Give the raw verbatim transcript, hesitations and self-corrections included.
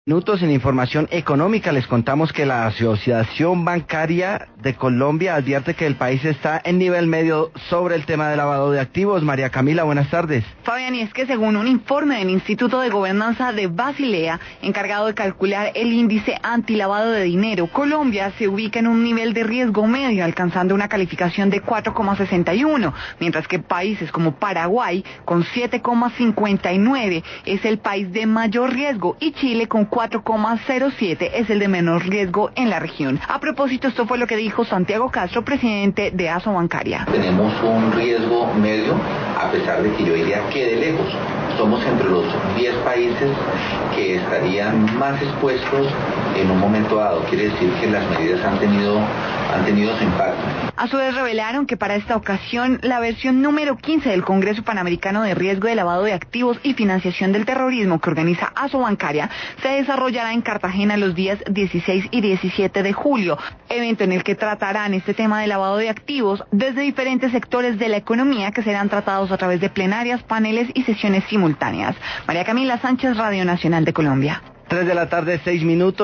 Minutos en información económica les contamos que la Asociación Bancaria de Colombia advierte que el país está en nivel medio sobre el tema de lavado de activos. María Camila, buenas tardes. Fabián, y es que según un informe del Instituto de Gobernanza de Basilea, encargado de calcular el índice antilavado de dinero, Colombia se ubica en un nivel de riesgo medio, alcanzando una calificación de cuatro coma sesenta y uno, mientras que países como Paraguay, con siete coma cincuenta y nueve, es el país de mayor riesgo, y Chile, con cuatro coma cero siete, es el de menor riesgo en la región. A propósito, esto fue lo que dijo Santiago Castro, presidente de Aso Bancaria. Tenemos un riesgo medio, a pesar de que yo diría que de lejos. Somos entre los diez países que estarían más expuestos en un momento dado. Quiere decir que las medidas han tenido, han tenido su impacto. A su vez revelaron que para esta ocasión la versión número quince del Congreso Panamericano de Riesgo de Lavado de Activos y Financiación del Terrorismo, que organiza Aso Bancaria, se desarrollará en Cartagena los días dieciséis y diecisiete de julio, evento en el que tratarán este tema de lavado de activos desde diferentes sectores de la economía, que serán tratados a través de plenarias, paneles y sesiones simultáneas. María Camila Sánchez, Radio Nacional de Colombia. Tres de la tarde, seis minutos.